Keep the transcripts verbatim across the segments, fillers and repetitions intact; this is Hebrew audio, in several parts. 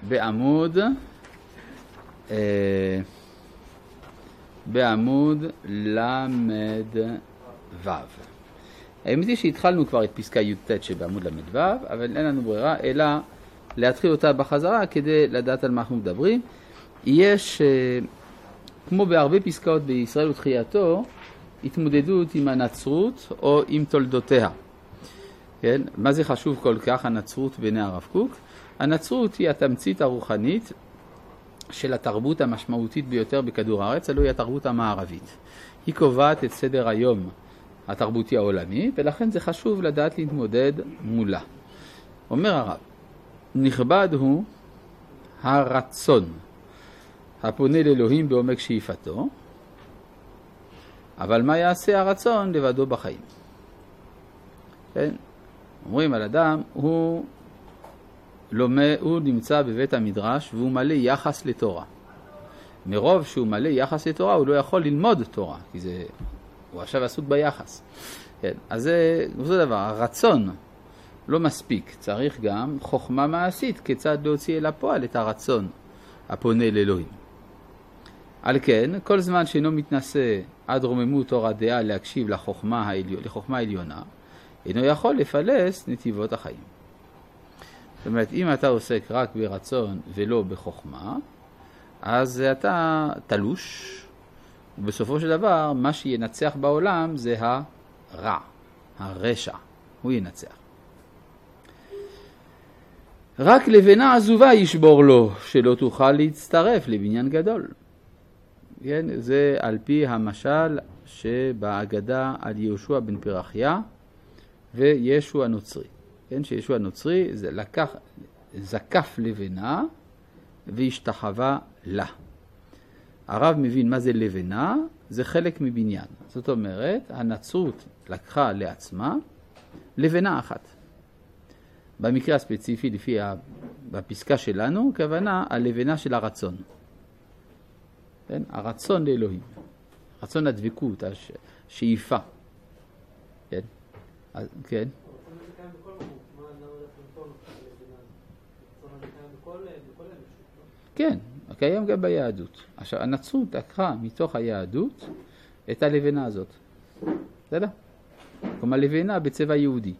בעמוד, אה, בעמוד למד ו'. האמת היא שהתחלנו כבר את פסקה י"ט שבעמוד למד ו', אבל אין לנו ברירה אלא להתחיל אותה בחזרה כדי לדעת על מה אנחנו מדברים. יש, כמו בהרבה פסקאות בישראל ותחייתו, התמודדות עם הנצרות או עם תולדותיה. כן? מה זה חשוב כל כך הנצרות בעיני הרב קוק? הנצרות היא התמצית הרוחנית של התרבות המשמעותית ביותר בכדור הארץ, אלו היא התרבות המערבית. היא קובעת את סדר היום התרבותי העולמי, ולכן זה חשוב לדעת להתמודד מולה. אומר הרב, נכבד הוא הרצון הפונה לאלוהים בעומק שאיפתו, אבל מה יעשה הרצון לבדו בחיים? כן? אומרים על אדם, הוא, לומד, הוא נמצא בבית המדרש והוא מלא יחס לתורה. מרוב שהוא מלא יחס לתורה הוא לא יכול ללמוד תורה, כי זה, הוא עכשיו עסוק ביחס. כן? אז זה, זה דבר, הרצון לא מספיק, צריך גם חוכמה מעשית כיצד להוציא אל הפועל את הרצון הפונה לאלוהים. על כן, כל זמן שאינו מתנסה עד רוממות אור הדעה להקשיב לחוכמה, העליו, לחוכמה העליונה, אינו יכול לפלס נתיבות החיים. זאת אומרת, אם אתה עוסק רק ברצון ולא בחוכמה, אז אתה תלוש, ובסופו של דבר, מה שינצח בעולם זה הרע, הרשע, הוא ינצח. רק לבנה עזובה ישבור לו, שלא תוכל להצטרף לבניין גדול. כן, זה על פי המשל שבאגדה על יהושע בן פרחיה וישוע הנוצרי. כן, שישוע הנוצרי זה לקח, זקף לבנה והשתחווה לה. הרב מבין מה זה לבנה, זה חלק מבניין. זאת אומרת, הנצרות לקחה לעצמה לבנה אחת. במקרה הספציפי, לפי בפסקה שלנו, כוונה הלבנה של הרצון. כן? הרצון לאלוהים. רצון הדבקות, השאיפה. כן? אז, כן? כן, קיים גם ביהדות. עכשיו, הנצרות לקחה מתוך היהדות את הלבנה הזאת. בסדר? כלומר, לבנה בצבע יהודי.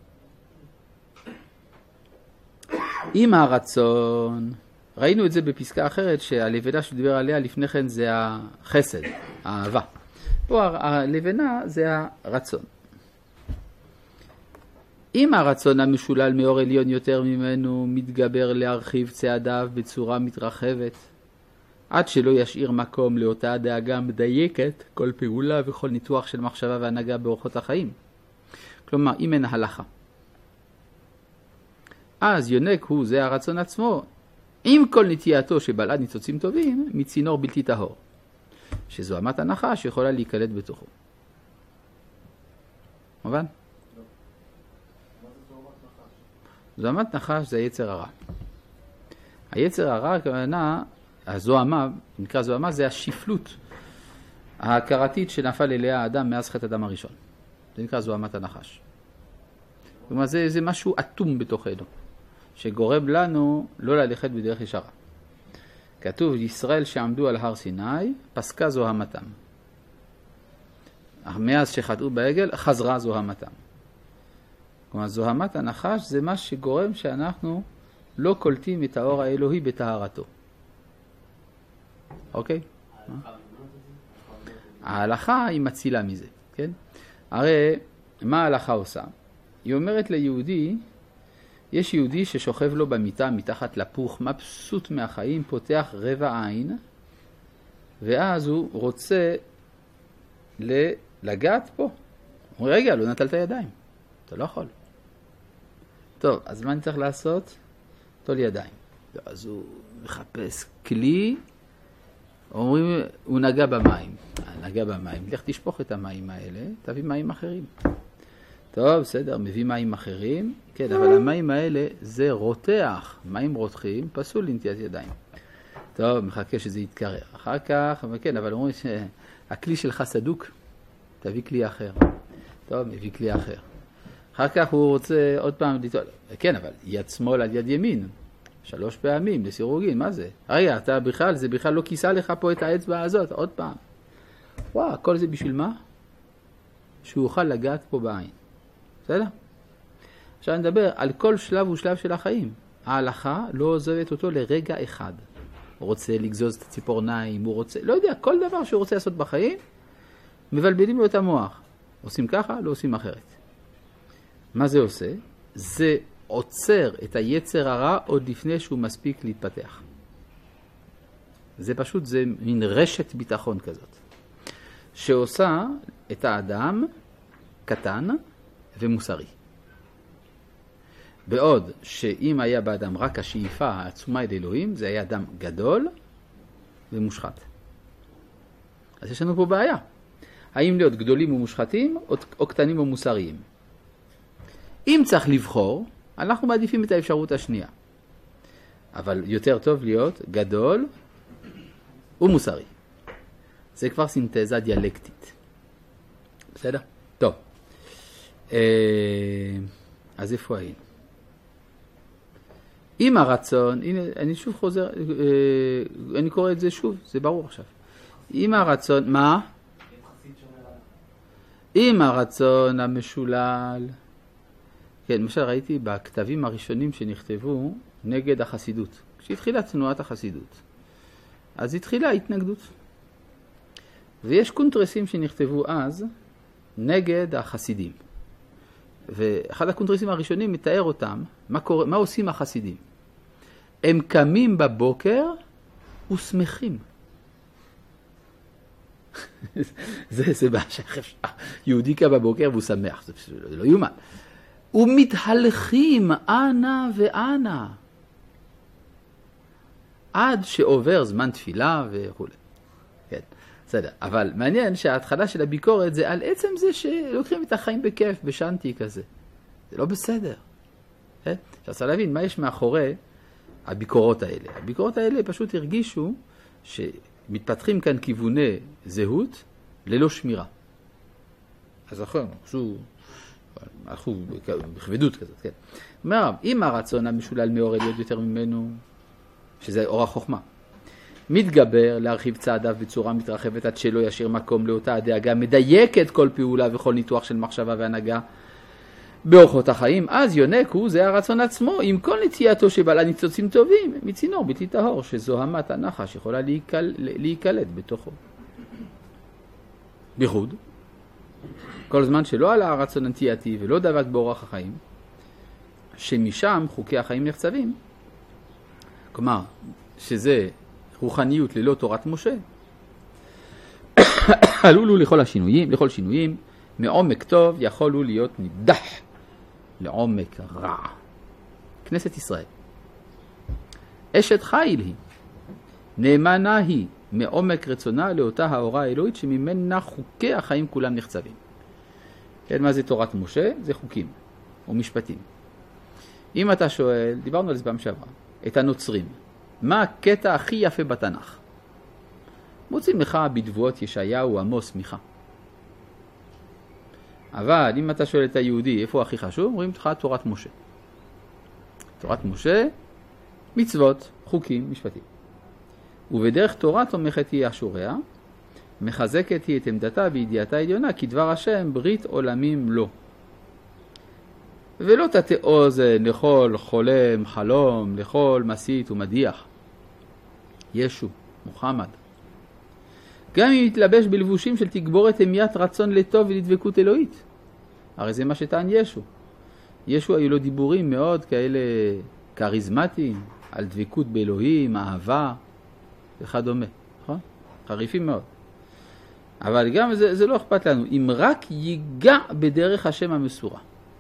עם הרצון, ראינו את זה בפסקה אחרת, שהלבנה שדיבר עליה לפני כן זה החסד, האהבה. פה הלבנה זה הרצון. אם הרצון המשולל מאור עליון יותר ממנו מתגבר להרחיב צעדיו בצורה מתרחבת, עד שלא ישאיר מקום לאותה דאגה מדייקת, כל פעולה וכל ניתוח של מחשבה והנהגה באורחות החיים. כלומר, אם אין הלכה. אז יונק הוא, זה הרצון עצמו, עם כל נטייתו שבלעד ניצוצים טובים, מצינור בלתי טהור, שזו אמת הנחש שיכולה להיקלט בתוכו. מובן? זו אמת נחש זה היצר הרע. היצר הרע, הכוונה, הזוהמה, נקרא זוהמה, זה השפלות ההכרתית שנפל אליה האדם מאז חטא אדם הראשון. זה נקרא זוהמת הנחש. כלומר, זה, זה משהו אטום בתוכנו, שגורם לנו לא ללכת בדרך ישרה. כתוב, ישראל שעמדו על הר סיני, פסקה זוהמתם. אך מאז שחטאו בעגל, חזרה זוהמתם. כלומר, זוהמת הנחש זה מה שגורם שאנחנו לא קולטים את האור האלוהי בטהרתו. אוקיי? ההלכה היא מצילה מזה, כן? הרי מה ההלכה עושה? היא אומרת ליהודי, יש יהודי ששוכב לו במיטה מתחת לפוך, מבסוט מהחיים, פותח רבע עין, ואז הוא רוצה לגעת פה. הוא אומר, רגע, לא נטלת ידיים. אתה לא יכול. טוב, אז מה אני צריך לעשות? טול ידיים. אז הוא מחפש כלי, אומרים, הוא נגע במים. נגע במים. לך תשפוך את המים האלה, תביא מים אחרים. טוב, בסדר, מביא מים אחרים. כן, אבל המים האלה זה רותח. מים רותחים, פסול לנטיית ידיים. טוב, מחכה שזה יתקרר. אחר כך, כן, אבל אומרים שהכלי שלך סדוק, תביא כלי אחר. טוב, מביא כלי אחר. אחר כך הוא רוצה עוד פעם לטעול. כן, אבל יד שמאל על יד ימין. שלוש פעמים לסירוגין, מה זה? רגע, אתה בכלל, זה בכלל לא כיסה לך פה את האצבע הזאת, עוד פעם. וואו, כל זה בשביל מה? שהוא יוכל לגעת פה בעין. בסדר? עכשיו נדבר על כל שלב ושלב של החיים. ההלכה לא עוזבת אותו לרגע אחד. הוא רוצה לגזוז את הציפורניים, הוא רוצה, לא יודע, כל דבר שהוא רוצה לעשות בחיים, מבלבלים לו את המוח. עושים ככה, לא עושים אחרת. מה זה עושה? זה עוצר את היצר הרע עוד לפני שהוא מספיק להתפתח. זה פשוט, זה מין רשת ביטחון כזאת, שעושה את האדם קטן ומוסרי. בעוד שאם היה באדם רק השאיפה העצומה אל אלוהים, זה היה אדם גדול ומושחת. אז יש לנו פה בעיה. האם להיות גדולים ומושחתים או, או קטנים ומוסריים? אם צריך לבחור, אנחנו מעדיפים את האפשרות השנייה. אבל יותר טוב להיות גדול ומוסרי. זה כבר סינתזה דיאלקטית. בסדר? טוב. אז איפה היינו? עם הרצון, הנה, אני שוב חוזר, אני קורא את זה שוב, זה ברור עכשיו. עם הרצון, מה? עם הרצון המשולל. כן, למשל ראיתי בכתבים הראשונים שנכתבו נגד החסידות. כשהתחילה תנועת החסידות, אז התחילה התנגדות. ויש קונטרסים שנכתבו אז נגד החסידים. ואחד הקונטרסים הראשונים מתאר אותם, מה, קורה, מה עושים החסידים. הם קמים בבוקר ושמחים. זה, זה בעשך אפשר. יהודי קם בבוקר והוא שמח, זה, זה לא יומן. ומתהלכים אנה ואנה. עד שעובר זמן תפילה וכו'. כן, בסדר. אבל מעניין שההתחלה של הביקורת זה על עצם זה שלוקחים את החיים בכיף, בשנתי כזה. זה לא בסדר. כן? עכשיו צריך להבין מה יש מאחורי הביקורות האלה. הביקורות האלה פשוט הרגישו שמתפתחים כאן כיווני זהות ללא שמירה. אז אחר, חשוב... הלכו בכבדות כזאת, כן. אומר, אם הרצון המשולל מאור להיות יותר ממנו, שזה אור החוכמה, מתגבר להרחיב צעדיו בצורה מתרחבת עד שלא ישאיר מקום לאותה הדאגה, מדייק כל פעולה וכל ניתוח של מחשבה והנהגה באורחות החיים, אז יונק הוא זה הרצון עצמו, עם כל נטייתו שבעלה ניצוצים טובים, מצינור בלתי טהור, שזו המת הנחש יכולה להיקל, להיקלט בתוכו. ביחוד. כל זמן שלא עלה הרצון הנטייתי ולא דבק באורח החיים, שמשם חוקי החיים נחצבים, כלומר, שזה רוחניות ללא תורת משה, עלולו לכל השינויים, לכל שינויים, מעומק טוב יכולו להיות נידח לעומק רע. כנסת ישראל. אשת חיל היא, נאמנה היא, מעומק רצונה לאותה האורה האלוהית שממנה חוקי החיים כולם נחצבים. כן, מה זה תורת משה? זה חוקים ומשפטים. אם אתה שואל, דיברנו על זה פעם שעברה, את הנוצרים, מה הקטע הכי יפה בתנ"ך? מוצאים לך בדבואות ישעיהו, עמוס, מיכה. אבל אם אתה שואל את היהודי, איפה הכי חשוב? אומרים לך תורת משה. תורת משה, מצוות, חוקים, משפטים. ובדרך תורה תומכת היא אשוריה, מחזקת היא את עמדתה בידיעתה העליונה, כי דבר השם ברית עולמים לו. ולא תטה אוזן לכל חולם, חלום, לכל מסית ומדיח. ישו, מוחמד. גם אם יתלבש בלבושים של תגבורת המיית רצון לטוב ולדבקות אלוהית. הרי זה מה שטען ישו. ישו היו לו דיבורים מאוד כאלה קריזמטיים, על דבקות באלוהים, אהבה וכדומה. נכון? חריפים מאוד. אבל גם זה, זה לא אכפת לנו. אם רק ייגע בדרך השם המסורה.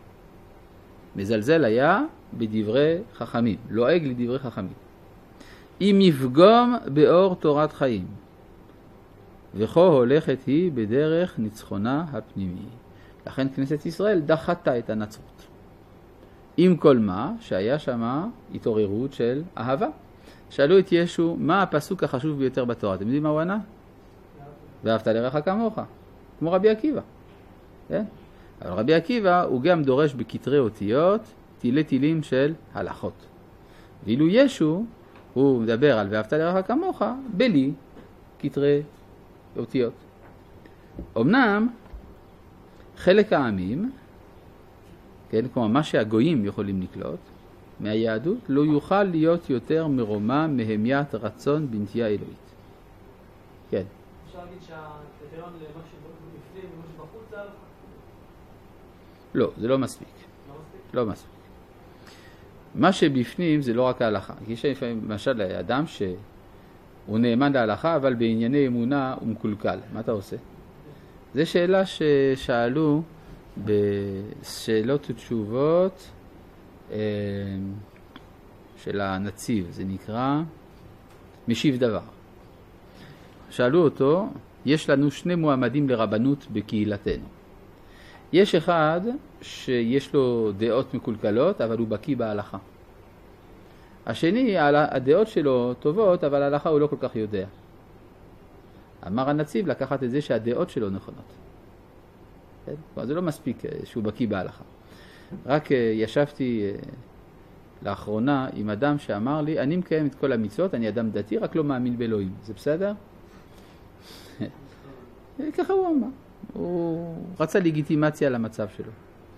מזלזל היה בדברי חכמים, לועג לדברי חכמים. אם יפגום באור תורת חיים, וכה הולכת היא בדרך ניצחונה הפנימי. לכן כנסת ישראל דחתה את הנצרות. עם כל מה שהיה שמה התעוררות של אהבה. שאלו את ישו, מה הפסוק החשוב ביותר בתורה? אתם יודעים מה הוא ענה? ואהבת לרעך כמוך, כמו רבי עקיבא. כן? אבל רבי עקיבא הוא גם דורש בכתרי אותיות תילי תילים של הלכות. ואילו ישו, הוא מדבר על ואהבת לרעך כמוך, בלי כתרי אותיות. אמנם, חלק העמים, כן, כמו מה שהגויים יכולים לקלוט, מהיהדות, לא יוכל להיות יותר מרומא מהמיית רצון בנטייה אלוהית. כן. אפשר להגיד שהקריטריון למה שבפנים ומה שבחוץ זה הלכה? לא, זה לא מספיק. לא מספיק? לא מספיק. מה שבפנים זה לא רק ההלכה. כי יש לפעמים, למשל, אדם שהוא נאמן להלכה, אבל בענייני אמונה הוא מקולקל. מה אתה עושה? זו שאלה ששאלו בשאלות ותשובות של הנציב, זה נקרא משיב דבר. שאלו אותו, יש לנו שני מועמדים לרבנות בקהילתנו. יש אחד שיש לו דעות מקולקלות, אבל הוא בקיא בהלכה. השני, הדעות שלו טובות, אבל ההלכה הוא לא כל כך יודע. אמר הנציב לקחת את זה שהדעות שלו נכונות. כן? זה לא מספיק שהוא בקיא בהלכה. רק ישבתי לאחרונה עם אדם שאמר לי, אני מקיים את כל המצוות, אני אדם דתי, רק לא מאמין באלוהים. זה בסדר? ככה הוא אמר. הוא רצה לגיטימציה למצב שלו.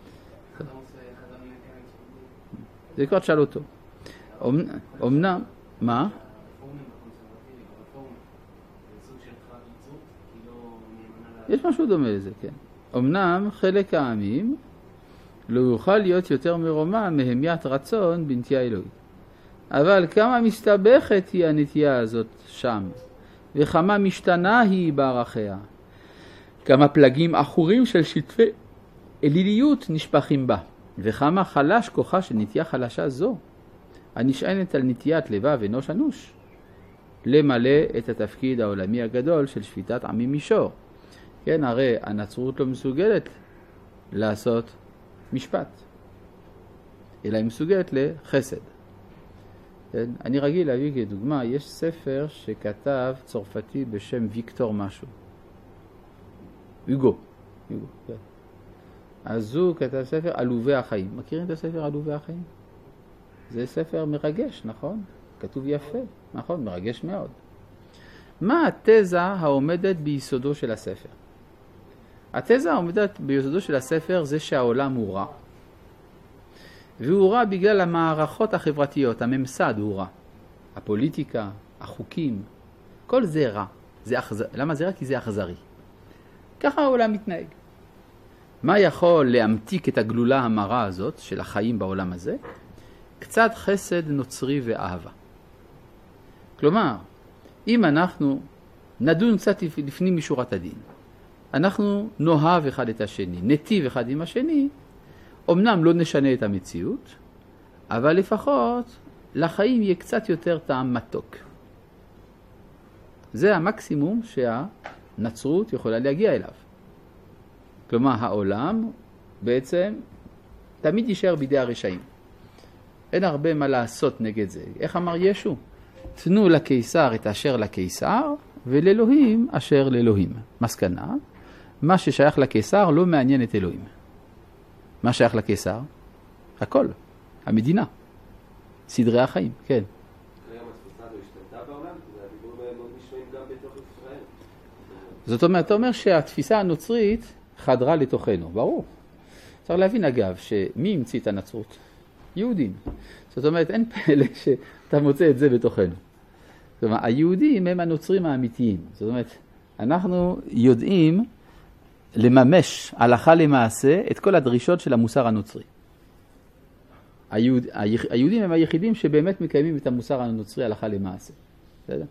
זה כבר תשאל אותו. אומנם, מה? יש משהו דומה לזה, כן. אמנם חלק העמים לא יוכל להיות יותר מרומא מהמיית רצון בנטייה אלוהית. אבל כמה מסתבכת היא הנטייה הזאת שם, וכמה משתנה היא בערכיה. כמה פלגים אחורים של שטפי אליליות נשפכים בה, וכמה חלש כוחה של נטייה חלשה זו, הנשענת על נטיית לבב אנוש אנוש, למלא את התפקיד העולמי הגדול של שפיטת עמים מישור. כן, הרי הנצרות לא מסוגלת לעשות משפט, אלא היא מסוגלת לחסד. כן? אני רגיל להביא כדוגמה, יש ספר שכתב צרפתי בשם ויקטור משהו. יוגו. יוגו, כן. אז הוא כתב ספר עלובי החיים. מכירים את הספר עלובי החיים? זה ספר מרגש, נכון? כתוב יפה, נכון? מרגש מאוד. מה התזה העומדת ביסודו של הספר? התזה העומדת ביסודו של הספר זה שהעולם הוא רע. והוא רע בגלל המערכות החברתיות, הממסד הוא רע. הפוליטיקה, החוקים, כל זה רע. זה אכזר... למה זה רע? כי זה אכזרי. ככה העולם מתנהג. מה יכול להמתיק את הגלולה המרה הזאת של החיים בעולם הזה? קצת חסד נוצרי ואהבה. כלומר, אם אנחנו נדון קצת לפנים משורת הדין, אנחנו נאהב אחד את השני, נטיב אחד עם השני, אמנם לא נשנה את המציאות, אבל לפחות לחיים יהיה קצת יותר טעם מתוק. זה המקסימום שהנצרות יכולה להגיע אליו. כלומר, העולם בעצם תמיד יישאר בידי הרשעים. אין הרבה מה לעשות נגד זה. איך אמר ישו? תנו לקיסר את אשר לקיסר, ולאלוהים אשר לאלוהים. מסקנה, מה ששייך לקיסר לא מעניין את אלוהים. מה שייך לקיסר? הכל. המדינה. סדרי החיים, כן. היום התפיסה לא השתנתה בעולם? זה הדיבור מאוד נשמעים גם בתוך ישראל. זאת אומרת, אתה אומר שהתפיסה הנוצרית חדרה לתוכנו. ברור. צריך להבין אגב, שמי המציא את הנצרות? יהודים. זאת אומרת, אין פלא שאתה מוצא את זה בתוכנו. זאת אומרת, היהודים הם הנוצרים האמיתיים. זאת אומרת, אנחנו יודעים לממש הלכה למעשה את כל הדרישות של המוסר הנוצרי. היהוד, היהודים הם היחידים שבאמת מקיימים את המוסר הנוצרי הלכה למעשה. בסדר?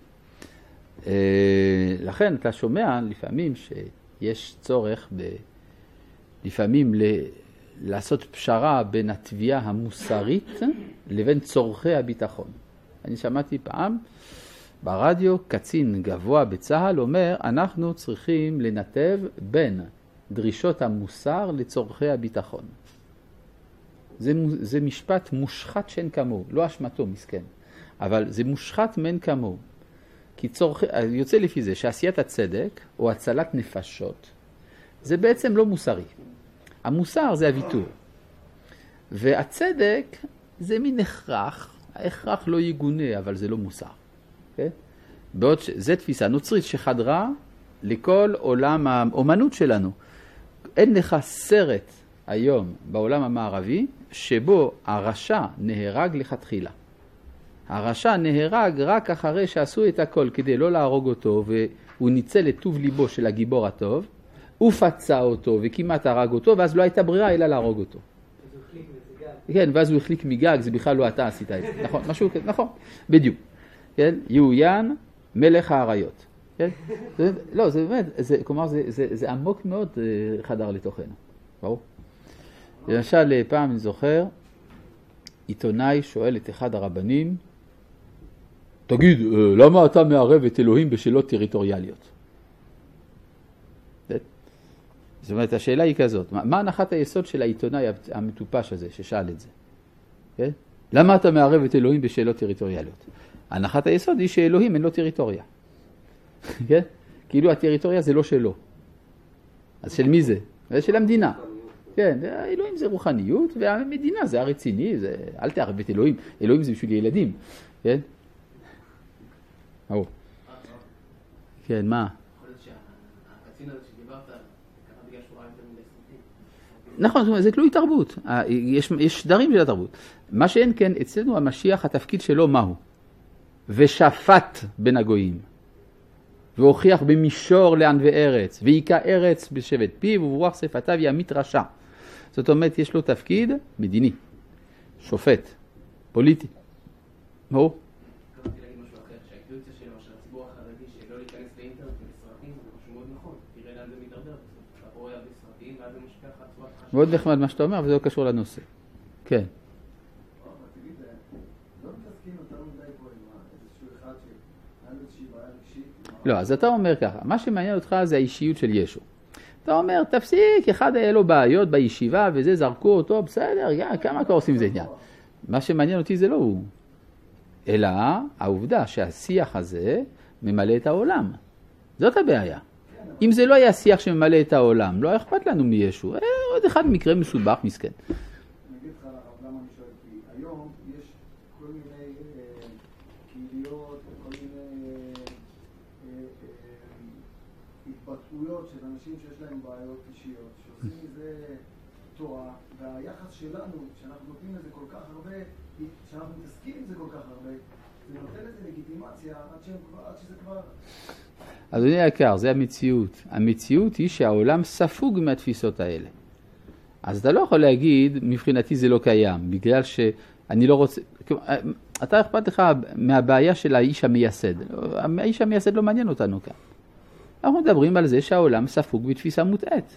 לכן אתה שומע לפעמים שיש צורך ב, לפעמים ל, לעשות פשרה בין התביעה המוסרית לבין צורכי הביטחון. אני שמעתי פעם ברדיו קצין גבוה בצהל אומר, אנחנו צריכים לנתב בין דרישות המוסר לצורכי הביטחון. זה, זה משפט מושחת שאין כמוהו, לא אשמתו מסכן, אבל זה מושחת מאין כמוהו. כי צורכי, יוצא לפי זה שעשיית הצדק או הצלת נפשות, זה בעצם לא מוסרי. המוסר זה הוויתור. והצדק זה מין הכרח, ההכרח לא יגונה, אבל זה לא מוסר. Okay? בעוד שזו תפיסה נוצרית שחדרה לכל עולם האומנות שלנו. אין לך סרט היום בעולם המערבי שבו הרשע נהרג לכתחילה. הרשע נהרג רק אחרי שעשו את הכל כדי לא להרוג אותו, והוא ניצל את טוב ליבו של הגיבור הטוב, הוא פצע אותו וכמעט הרג אותו, ואז לא הייתה ברירה אלא להרוג אותו. אז הוא החליק מגג. כן, ואז הוא החליק מגג, זה בכלל לא אתה עשית את זה. נכון, משהו כזה, נכון, בדיוק. כן, יהויין מלך האריות. כן? זה, לא, זה באמת, זה, כלומר, זה, זה, זה עמוק מאוד חדר לתוכנו. ברור? למשל, פעם אני זוכר, עיתונאי שואל את אחד הרבנים, תגיד, למה אתה מערב את אלוהים בשאלות טריטוריאליות? זאת אומרת, השאלה היא כזאת, מה הנחת היסוד של העיתונאי המטופש הזה ששאל את זה? כן? למה אתה מערב את אלוהים בשאלות טריטוריאליות? הנחת היסוד היא שאלוהים אין לו טריטוריה. כן? כאילו הטריטוריה זה לא שלו. אז של מי זה? זה של המדינה. כן, אלוהים זה רוחניות, והמדינה זה הרציני, זה... אל תערב את אלוהים, אלוהים זה בשביל ילדים. כן? או. כן, מה? יכול להיות שהקצין הזה שדיברת, קרה בגלל שהוא ראה יותר מדי סרטים. נכון, זה תלוי תרבות. יש, יש שדרים של התרבות. מה שאין כן, אצלנו המשיח, התפקיד שלו מהו? ושפט בין הגויים. והוכיח במישור לענבי ארץ, ויקע ארץ בשבט פיו, וברוח שפתיו ימית רשע. זאת אומרת, יש לו תפקיד מדיני, שופט, פוליטי. מה? התכוונתי להגיד משהו אחר, שהאינטואיציה שלו, של הציבור החרדי, שלא להיכנס לאינטרנט ובסרטים, זה משהו מאוד נכון. תראה לאן זה מתדרדר. אתה רואה בסרטים, ואז זה משפיע לך צורת חשוב. מאוד נחמד מה שאתה אומר, אבל זה לא קשור לנושא. כן. לא, אז אתה אומר ככה, מה שמעניין אותך זה האישיות של ישו. אתה אומר, תפסיק, אחד היה לו בעיות בישיבה וזה, זרקו אותו, בסדר, כמה קורסים זה עניין. מה שמעניין אותי זה לא הוא, אלא העובדה שהשיח הזה ממלא את העולם. זאת הבעיה. אם זה לא היה שיח שממלא את העולם, לא היה אכפת לנו מישו, עוד אחד מקרה מסובך, מסכן. אני אגיד לך למה אני שואל, כי היום יש כל מיני קהיליות, כל מיני התבטאויות של אנשים שיש להם בעיות אישיות, שעושים מזה תורה, והיחס שלנו, שאנחנו נותנים לזה כל כך הרבה, שאנחנו מתעסקים עם זה כל כך הרבה, זה נותן לזה לגיטימציה עד שזה כבר... אדוני היקר, זה המציאות. המציאות היא שהעולם ספוג מהתפיסות האלה. אז אתה לא יכול להגיד, מבחינתי זה לא קיים, בגלל שאני לא רוצה... אתה אכפת לך מהבעיה של האיש המייסד. האיש המייסד לא מעניין אותנו כאן. אנחנו מדברים על זה שהעולם ספוג בתפיסה מוטעת.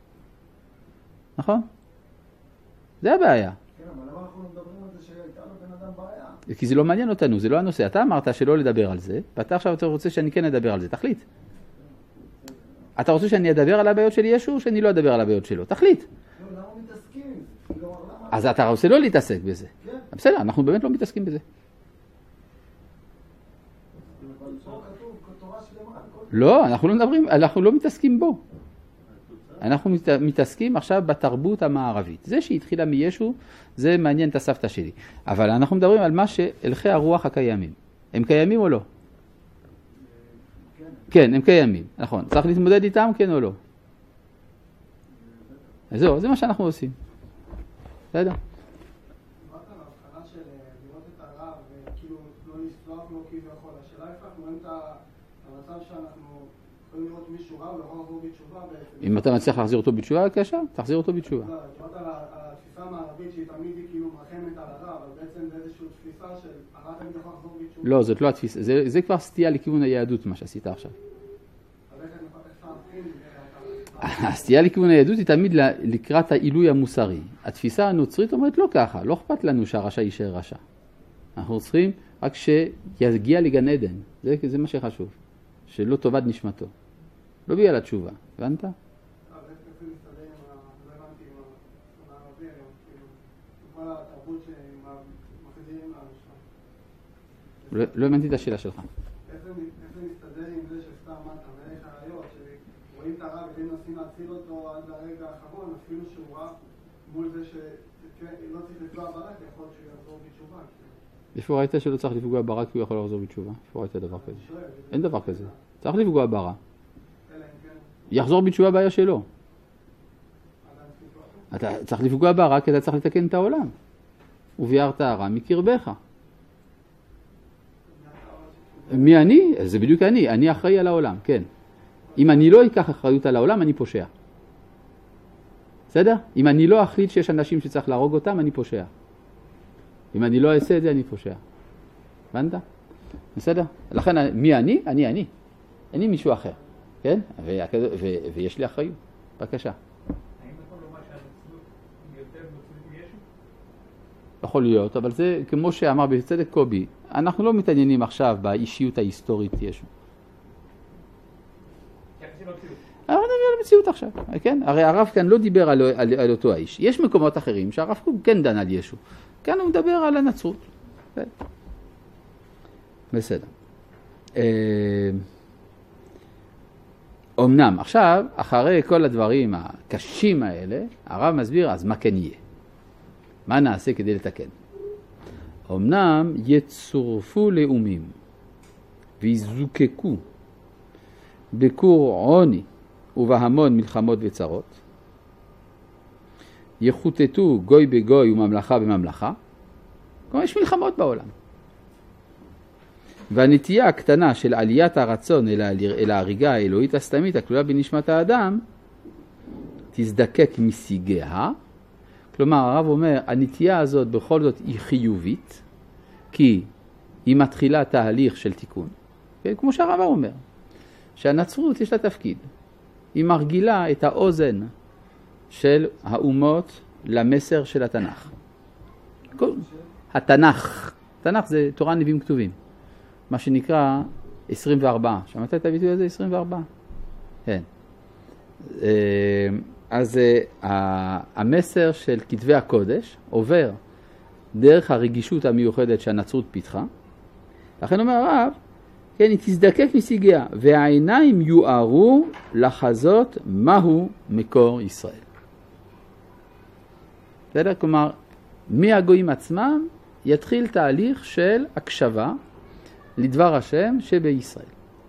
נכון? זה הבעיה. כן, אבל למה אנחנו מדברים על זה שהייתה לו בן אדם בעיה? כי זה לא מעניין אותנו, זה לא הנושא. אתה אמרת שלא לדבר על זה, ואתה עכשיו אתה רוצה שאני כן אדבר על זה. תחליט. אתה רוצה שאני אדבר על הבעיות של ישו, או שאני לא אדבר על הבעיות שלו? תחליט. לא, למה מתעסקים? אז אתה רוצה לא להתעסק בזה. כן. בסדר, אנחנו באמת לא מתעסקים בזה. אבל פה כתוב, תורה שלמה. לא, אנחנו לא מדברים, אנחנו לא מתעסקים בו. אנחנו מת, מתעסקים עכשיו בתרבות המערבית. זה שהתחילה מישו, זה מעניין את הסבתא שלי. אבל אנחנו מדברים על מה שהלכי הרוח הקיימים. הם קיימים או לא? כן. כן, הם קיימים. נכון. צריך להתמודד איתם, כן או לא? זהו, זה מה שאנחנו עושים. בסדר? אמרת על ההבחנה של לראות את הרע וכאילו לא לסלוח לו כביכול. השאלה איפה אנחנו רואים את המצב שאנחנו יכולים לראות מישהו רע ולא לחזור בתשובה בעצם. אם אתה מצליח להחזיר אותו בתשובה, בבקשה, תחזיר אותו בתשובה. לא, דיברת על התפיסה המערבית שהיא תמיד היא כאילו מרחמת על הרע, אבל בעצם זה איזושהי תפיסה של הרע תמיד יכול לחזור בתשובה. לא, זאת לא התפיסה, זה, זה כבר סטייה לכיוון היהדות, מה שעשית עכשיו. אז איך אני יכול להפעיל? הסטייה לכיוון היהדות היא תמיד לקראת העילוי המוסרי. התפיסה הנוצרית אומרת לא ככה, לא אכפת לנו שהרשע יישאר רשע. אנחנו צריכים רק שיגיע לגן עדן, זה, זה מה שחשוב, שלא תאבד נשמתו. לא בגלל התשובה, הבנת? אז איך זה מסתדר עם ה... לא הבנתי עם הערבי היום, כאילו, עם כל התרבות שמחזירים להרשע. לא הבנתי את השאלה שלך. איך זה מסתדר עם זה שסתם אמרת, מלך האריות, שרואים את הרע ואתם מנסים להציל אותו עד לרגע האחרון, אפילו שהוא רע מול זה שלא צריך לפגוע ברק, יכול להיות שהוא יחזור בתשובה. איפה ראית שלא צריך לפגוע ברע כי הוא יכול לחזור בתשובה? איפה ראית דבר כזה? אין דבר כזה. צריך לפגוע ברע. יחזור בתשובה בעיה שלו. אתה צריך לפגוע ברע כי אתה צריך לתקן את העולם. וביארת הרע מקרבך. מי אני? זה בדיוק אני. אני אחראי על העולם, כן. אם אני לא אקח אחריות על העולם, אני פושע. בסדר? אם אני לא אחליט שיש אנשים שצריך להרוג אותם, אני פושע. אם אני לא אעשה את זה, אני פושע. הבנת? בסדר? לכן, מי אני? אני אני. אני מישהו אחר. כן? ו- ו- ויש לי אחריות. בבקשה. האם נכון לומר שהנצרות היא יותר נוצרית מישהו? יכול להיות, אבל זה, כמו שאמר בצדק קובי, אנחנו לא מתעניינים עכשיו באישיות ההיסטורית ישו. אנחנו נדבר על המציאות עכשיו, כן? הרי הרב כאן לא דיבר על, על, על אותו האיש. יש מקומות אחרים שהרב קוק כן דן על ישו. כאן הוא מדבר על הנצרות. כן? בסדר. אמנם, עכשיו, אחרי כל הדברים הקשים האלה, הרב מסביר, אז מה כן יהיה? מה נעשה כדי לתקן? אמנם יצורפו לאומים ויזוקקו בקור עוני ובהמון מלחמות וצרות, יחוטטו גוי בגוי וממלכה בממלכה, כלומר יש מלחמות בעולם. והנטייה הקטנה של עליית הרצון אל ההריגה האלוהית הסתמית הכלולה בנשמת האדם תזדקק משיגיה. כלומר, הרב אומר, הנטייה הזאת בכל זאת היא חיובית, כי היא מתחילה תהליך של תיקון. כמו שהרב אומר, שהנצרות יש לה תפקיד. היא מרגילה את האוזן של האומות למסר של התנ"ך. התנ"ך, התנ"ך זה תורה נביאים כתובים. מה שנקרא עשרים וארבע. שמעת את הביטוי הזה? עשרים וארבע? כן. אז המסר של כתבי הקודש עובר דרך הרגישות המיוחדת שהנצרות פיתחה. לכן אומר הרב, כן, היא תזדקק משיגיה, והעיניים יוארו לחזות מהו מקור ישראל. בסדר? כלומר, מהגויים עצמם יתחיל תהליך של הקשבה לדבר השם שבישראל.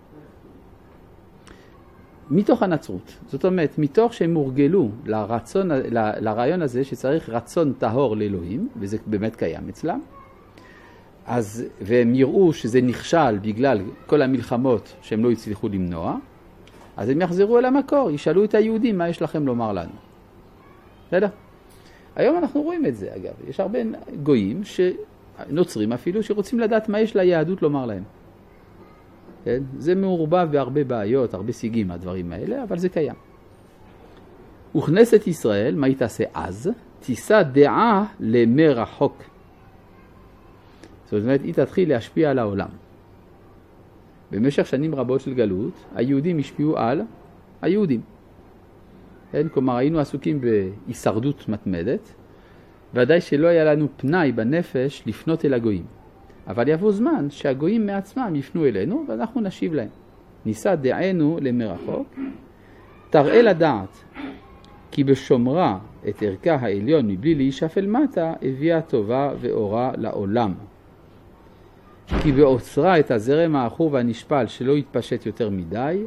מתוך הנצרות. זאת אומרת, מתוך שהם הורגלו לרצון, ל, לרעיון הזה שצריך רצון טהור לאלוהים, וזה באמת קיים אצלם, אז, והם יראו שזה נכשל בגלל כל המלחמות שהם לא הצליחו למנוע, אז הם יחזרו אל המקור, ישאלו את היהודים מה יש לכם לומר לנו. בסדר? היום אנחנו רואים את זה, אגב. יש הרבה גויים, נוצרים אפילו, שרוצים לדעת מה יש ליהדות לומר להם. כן? זה מעורבב בהרבה בעיות, הרבה סיגים הדברים האלה, אבל זה קיים. וכנסת ישראל, מה היא תעשה אז? תישא דעה למרחוק. זאת אומרת, היא תתחיל להשפיע על העולם. במשך שנים רבות של גלות, היהודים השפיעו על היהודים. כן? כלומר, היינו עסוקים בהישרדות מתמדת, ודאי שלא היה לנו פנאי בנפש לפנות אל הגויים. אבל יבוא זמן שהגויים מעצמם יפנו אלינו, ואנחנו נשיב להם. נישא דענו למרחוק, תראה לדעת, כי בשומרה את ערכה העליון מבלי להישאף אל מטה, הביאה טובה ואורה לעולם. כי בעוצרה את הזרם האחור והנשפל שלא יתפשט יותר מדי,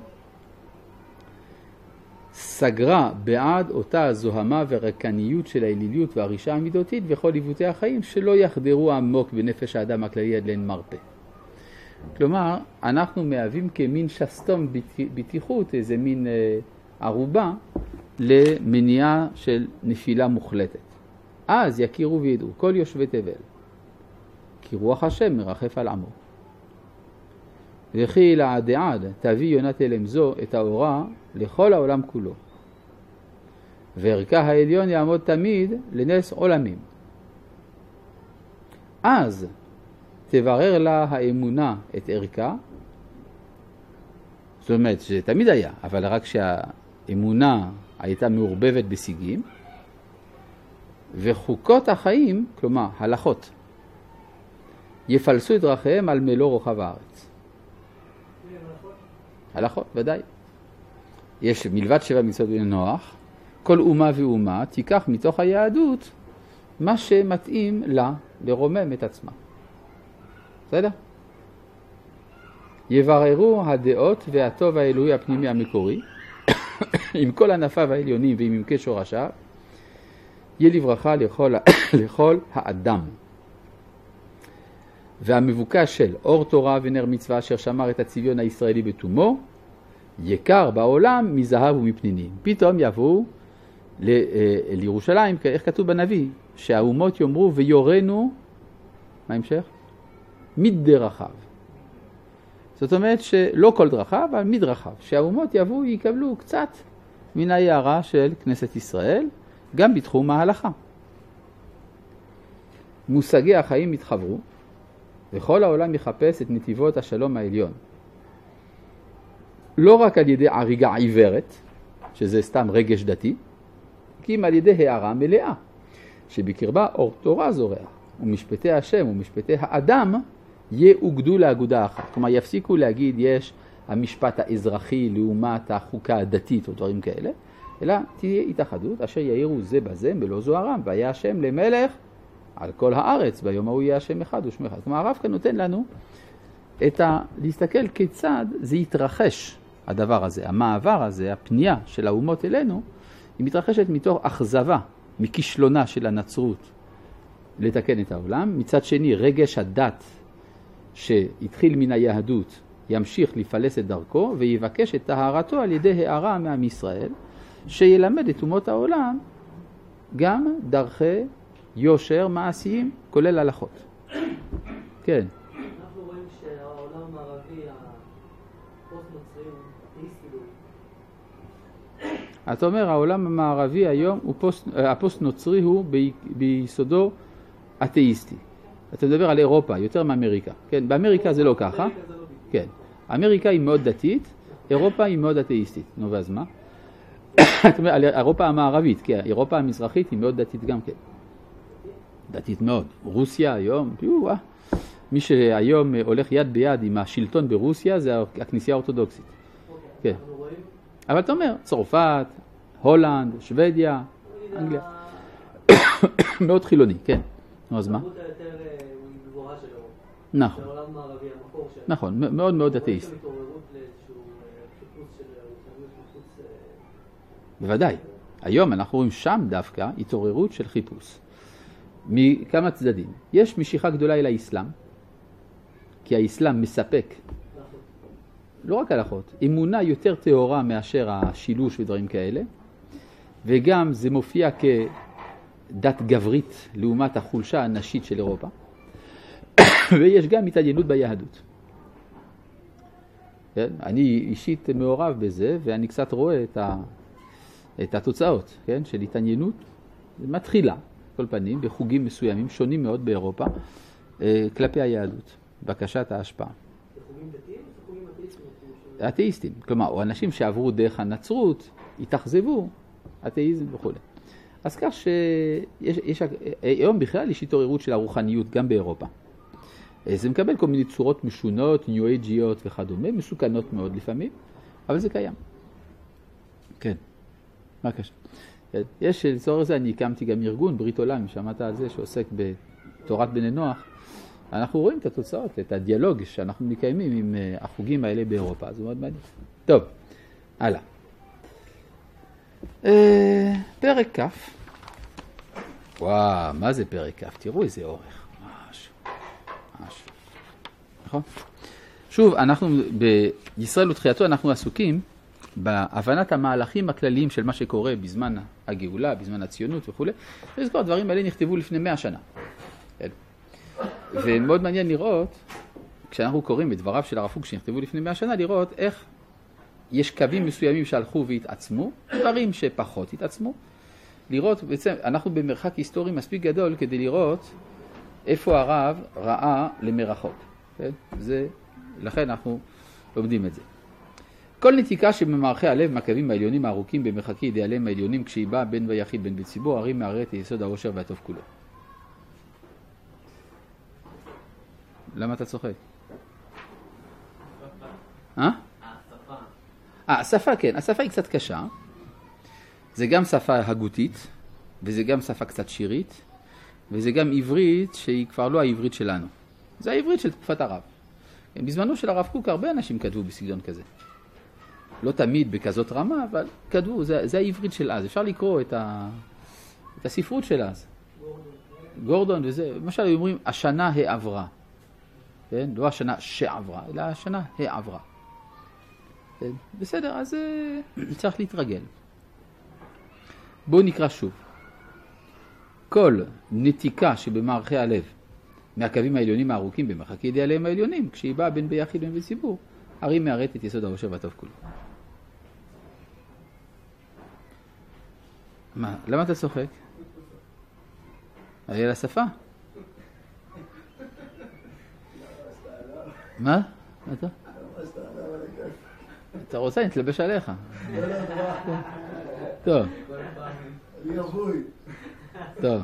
סגרה בעד אותה הזוהמה והרקניות של האליליות והרישה המידותית וכל עיוותי החיים שלא יחדרו עמוק בנפש האדם הכללי עד לאין מרפא. כלומר, אנחנו מהווים כמין שסתום בטיחות, איזה מין אה, ערובה למניעה של נפילה מוחלטת. אז יכירו וידעו כל יושבי תבל, כי רוח השם מרחף על עמו. וכי לעד עד תביא יונת אלם זו את האורה לכל העולם כולו. וערכה העליון יעמוד תמיד לנס עולמים. אז תברר לה האמונה את ערכה. זאת אומרת, זה תמיד היה, אבל רק שהאמונה הייתה מעורבבת בשיגים. וחוקות החיים, כלומר הלכות, יפלסו את דרכיהם על מלוא רוחב הארץ. הלכות, ודאי. יש מלבד שבע מצוות בני נוח, כל אומה ואומה תיקח מתוך היהדות מה שמתאים לה לרומם את עצמה. בסדר? יבררו הדעות והטוב האלוהי הפנימי המקורי, עם כל ענפיו העליונים ועם עמקי שורשיו, יהיה לברכה לכל, לכל האדם. והמבוקש של אור תורה ונר מצווה אשר שמר את הצביון הישראלי בתומו, יקר בעולם מזהב ומפנינים. פתאום יבואו ל, לירושלים, איך כתוב בנביא, שהאומות יאמרו ויורנו, מה המשך? מדרכיו. זאת אומרת שלא כל דרכיו, אבל מדרכיו. שהאומות יבואו יקבלו קצת מן העיירה של כנסת ישראל, גם בתחום ההלכה. מושגי החיים מתחברו, וכל העולם יחפש את נתיבות השלום העליון. לא רק על ידי עריגה עיוורת, שזה סתם רגש דתי, כי אם על ידי הערה מלאה, שבקרבה אור תורה זורח, ומשפטי השם ומשפטי האדם יאוגדו לאגודה אחת. כלומר, יפסיקו להגיד יש המשפט האזרחי לעומת החוקה הדתית או דברים כאלה, אלא תהיה התאחדות אשר יאירו זה בזה מלוא זוהרם, והיה השם למלך על כל הארץ, ביום ההוא יהיה השם אחד ושם אחד. כלומר, הרב כאן נותן לנו את ה... להסתכל כיצד זה יתרחש, הדבר הזה, המעבר הזה, הפנייה של האומות אלינו, היא מתרחשת מתוך אכזבה, מכישלונה של הנצרות לתקן את העולם. מצד שני, רגש הדת שהתחיל מן היהדות ימשיך לפלס את דרכו ויבקש את טהרתו על ידי הערה מעם ישראל, שילמד את אומות העולם גם דרכי יושר מעשיים, כולל הלכות. כן. אנחנו רואים שהעולם הערבי, הפוסט נוצרי, הוא אתאיסטי. אתה אומר, העולם המערבי היום, הוא פוסט, הפוסט נוצרי הוא ב, ביסודו אתאיסטי. אתה מדבר על אירופה, יותר מאמריקה. כן, באמריקה זה לא ככה. כן. אמריקה היא מאוד דתית, אירופה היא מאוד אתאיסטית. נו, ואז מה? זאת אומרת, אירופה המערבית, כי אירופה המזרחית היא מאוד דתית גם כן. דתית מאוד. רוסיה היום, יו, אה, מי שהיום הולך יד ביד עם השלטון ברוסיה זה הכנסייה האורתודוקסית. כן. אבל אתה אומר, צרפת, הולנד, שוודיה, אנגליה. מאוד חילוני, כן. נו, אז מה? נכון. נכון, מאוד מאוד אתאיסט. בוודאי. היום אנחנו רואים שם דווקא התעוררות של חיפוש. מכמה צדדים. יש משיכה גדולה אל האסלאם, כי האסלאם מספק, לא רק הלכות, אמונה יותר טהורה מאשר השילוש ודברים כאלה, וגם זה מופיע כדת גברית לעומת החולשה הנשית של אירופה, ויש גם התעניינות ביהדות. כן? אני אישית מעורב בזה, ואני קצת רואה את, ה, את התוצאות, כן? של התעניינות. זה מתחילה, כל פנים, בחוגים מסוימים, שונים מאוד באירופה, כלפי היהדות, בקשת ההשפעה. בחוגים דתיים או בחוגים אתאיסטיים? אתאיסטים, כלומר, או אנשים שעברו דרך הנצרות, התאכזבו, אתאיזם וכו'. אז כך שיש, יש, היום בכלל יש התעוררות של הרוחניות גם באירופה. זה מקבל כל מיני צורות משונות, ניו-אייג'יות וכדומה, מסוכנות מאוד לפעמים, אבל זה קיים. כן, מה קשה? יש, לצורך זה אני הקמתי גם ארגון, ברית עולם, שמעת על זה, שעוסק בתורת בני נוח. אנחנו רואים את התוצאות, את הדיאלוג שאנחנו מקיימים עם החוגים האלה באירופה, זה מאוד מעניין. טוב, הלאה. פרק כף. וואו, מה זה פרק כף? תראו איזה אורך. משהו, משהו. נכון? שוב, אנחנו בישראל ותחייתו אנחנו עסוקים בהבנת המהלכים הכלליים של מה שקורה בזמן הגאולה, בזמן הציונות וכו'. ולזכור, הדברים האלה נכתבו לפני מאה שנה. ומאוד מעניין לראות, כשאנחנו קוראים את דבריו של הרב קוק שנכתבו לפני מאה שנה, לראות איך יש קווים מסוימים שהלכו והתעצמו, דברים שפחות התעצמו. לראות, בעצם אנחנו במרחק היסטורי מספיק גדול כדי לראות איפה הרב ראה למרחוק. כן? זה, לכן אנחנו לומדים את זה. כל נתיקה שבמערכי הלב מהקווים העליונים הארוכים במרחקי אידיאליהם העליונים כשהיא באה בין ביחיד בין בציבור, הרים מערערת יסוד העושר והטוב כולו. למה אתה צוחק? אה? השפה. אה, השפה כן, השפה היא קצת קשה. זה גם שפה הגותית, וזה גם שפה קצת שירית, וזה גם עברית שהיא כבר לא העברית שלנו. זה העברית של תקופת הרב. בזמנו של הרב קוק הרבה אנשים כתבו בסגנון כזה. לא תמיד בכזאת רמה, אבל כתבו, זה, זה העברית של אז. אפשר לקרוא את, ה, את הספרות של אז. גורדון וזה, למשל אומרים, השנה העברה. כן? לא השנה שעברה, אלא השנה העברה. כן? בסדר, אז צריך להתרגל. בואו נקרא שוב. כל נתיקה שבמערכי הלב מהקווים העליונים הארוכים במרחק אידיאליהם העליונים, כשהיא באה בין ביחיד ובין בציבור, הרי מערת את יסוד העושר והטוב כולו. מה? למה אתה צוחק? היה לה שפה? מה? מה אתה? אתה רוצה? אני אתלבש עליך. טוב. אני אבוי. טוב.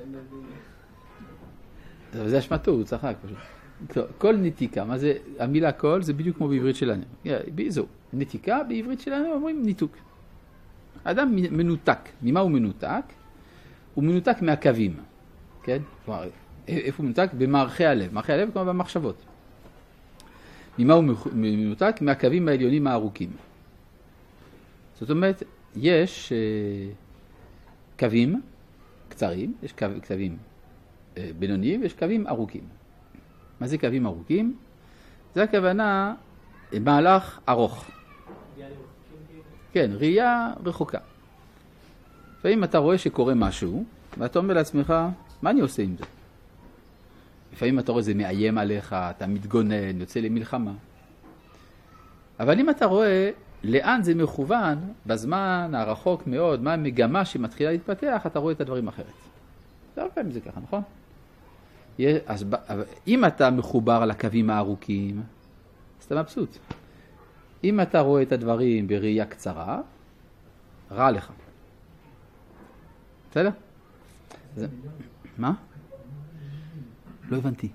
זה אשמתו, הוא צחק פשוט. טוב, כל נתיקה, מה זה? המילה כל זה בדיוק כמו בעברית שלנו. זהו, נתיקה בעברית שלנו אומרים ניתוק. האדם מנותק. ממה הוא מנותק? הוא מנותק מהקווים. כן? כלומר, איפה הוא מנותק? במערכי הלב. מערכי הלב כלומר במחשבות. ממה הוא מנותק? מהקווים העליונים הארוכים. זאת אומרת, יש uh, קווים קצרים, יש קו, קווים uh, בינוניים ויש קווים ארוכים. מה זה קווים ארוכים? זה הכוונה מהלך ארוך. כן, ראייה רחוקה. לפעמים אתה רואה שקורה משהו, ואתה אומר לעצמך, מה אני עושה עם זה? לפעמים אתה רואה זה מאיים עליך, אתה מתגונן, יוצא למלחמה. אבל אם אתה רואה לאן זה מכוון, בזמן הרחוק מאוד, מה המגמה שמתחילה להתפתח, אתה רואה את הדברים אחרת. זה הרבה פעמים זה ככה, נכון? אז אם אתה מחובר לקווים הארוכים, אז אתה מבסוט. אם אתה רואה את הדברים בראייה קצרה, רע לך. בסדר? זה... מה? לא הבנתי.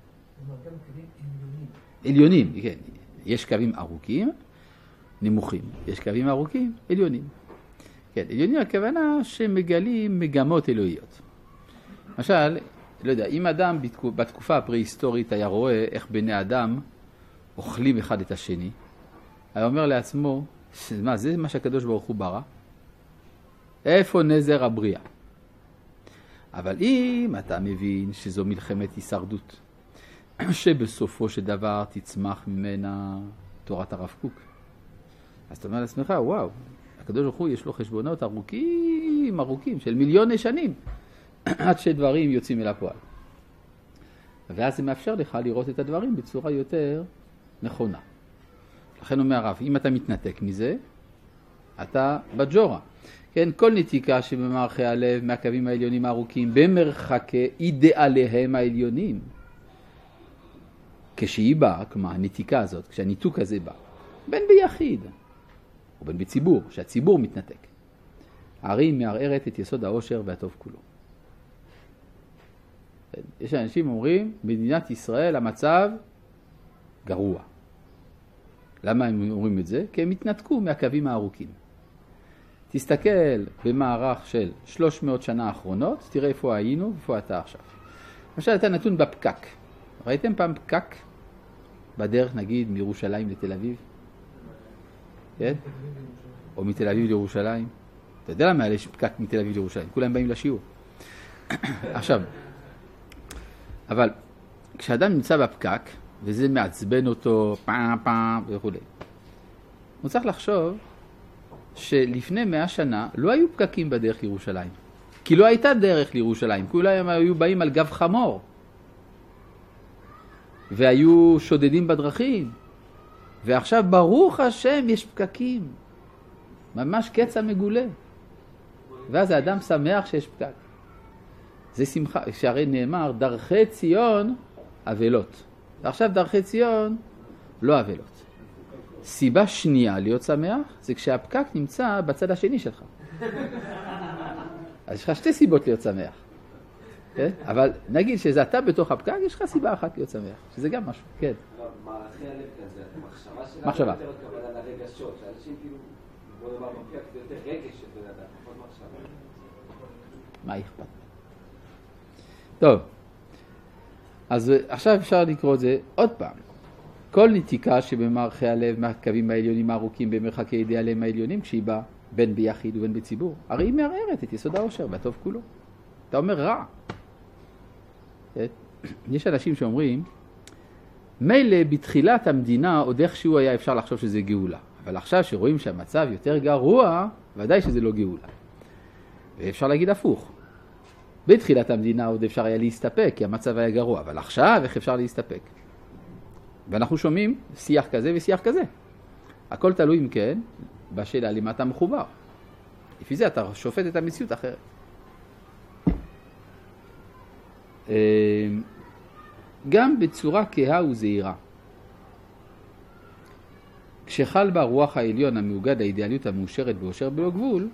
עליונים, כן. יש קווים ארוכים, נמוכים. יש קווים ארוכים, עליונים. כן, עליונים הכוונה שמגלים מגמות אלוהיות. למשל, לא יודע, אם אדם בתקופה הפרה-היסטורית היה רואה איך בני אדם אוכלים אחד את השני, היה אומר לעצמו, מה, זה מה שהקדוש ברוך הוא ברא? איפה נזר הבריאה? אבל אם אתה מבין שזו מלחמת הישרדות, שבסופו של דבר תצמח ממנה תורת הרב קוק, אז אתה אומר לעצמך, וואו, הקדוש ברוך הוא יש לו חשבונות ארוכים, ארוכים, של מיליוני שנים, עד שדברים יוצאים אל הפועל. ואז זה מאפשר לך לראות את הדברים בצורה יותר נכונה. לכן אומר הרב, אם אתה מתנתק מזה, אתה בג'ורה. כן, כל נתיקה שבמערכי הלב מהקווים העליונים הארוכים במרחקי אידאליהם העליונים, כשהיא באה, כלומר הנתיקה הזאת, כשהניתוק הזה בא, בין ביחיד או בין בציבור, שהציבור מתנתק, הרי היא מערערת את יסוד העושר והטוב כולו. יש אנשים אומרים, במדינת ישראל המצב גרוע. למה הם אומרים את זה? כי הם התנתקו מהקווים הארוכים. תסתכל במערך של שלוש מאות שנה האחרונות, תראה איפה היינו ואיפה אתה עכשיו. למשל, אתה נתון בפקק. ראיתם פעם פקק? בדרך, נגיד, מירושלים לתל אביב? כן? או מתל אביב לירושלים? אתה יודע למה יש פקק מתל אביב לירושלים? כולם באים לשיעור. עכשיו, אבל כשאדם נמצא בפקק, וזה מעצבן אותו פעם פעם וכו', הוא צריך לחשוב שלפני מאה שנה לא היו פקקים בדרך לירושלים. כי לא הייתה דרך לירושלים, כולם היו באים על גב חמור. והיו שודדים בדרכים. ועכשיו ברוך השם יש פקקים. ממש קץ המגולה. ואז האדם שמח שיש פקק. זה שמחה, שהרי נאמר דרכי ציון אבלות. ועכשיו דרכי ציון לא אבלות. סיבה שנייה להיות שמח זה כשהפקק נמצא בצד השני שלך. אז יש לך שתי סיבות להיות שמח. כן? אבל נגיד שזה אתה בתוך הפקק, יש לך סיבה אחת להיות שמח. שזה גם משהו, כן. מערכי הלב כזה, המחשבה שלנו מחשבה. יותר קבלה לרגשות, שאנשים כאילו, בוא נאמר בפקק זה יותר רגש של בן אדם, פחות מחשבה. מה אכפת? טוב, אז עכשיו אפשר לקרוא את זה עוד פעם. כל נתיקה שבמערכי הלב מהקווים העליונים הארוכים במרחקי ידי הלב העליונים, כשהיא באה בין ביחיד ובין בציבור, הרי היא מערערת את יסוד האושר והטוב כולו. אתה אומר רע. יש אנשים שאומרים, מילא בתחילת המדינה עוד איכשהו היה אפשר לחשוב שזה גאולה, אבל עכשיו שרואים שהמצב יותר גרוע, ודאי שזה לא גאולה. ואפשר להגיד הפוך. בתחילת המדינה עוד אפשר היה להסתפק, כי המצב היה גרוע, אבל עכשיו איך אפשר להסתפק? ואנחנו שומעים שיח כזה ושיח כזה. הכל תלוי אם כן, בשאלה למה אתה מחובר. לפי זה אתה שופט את המציאות אחרת. גם בצורה כהה וזהירה. כשחל בה רוח העליון המאוגד האידיאליות המאושרת באושר בלא גבול,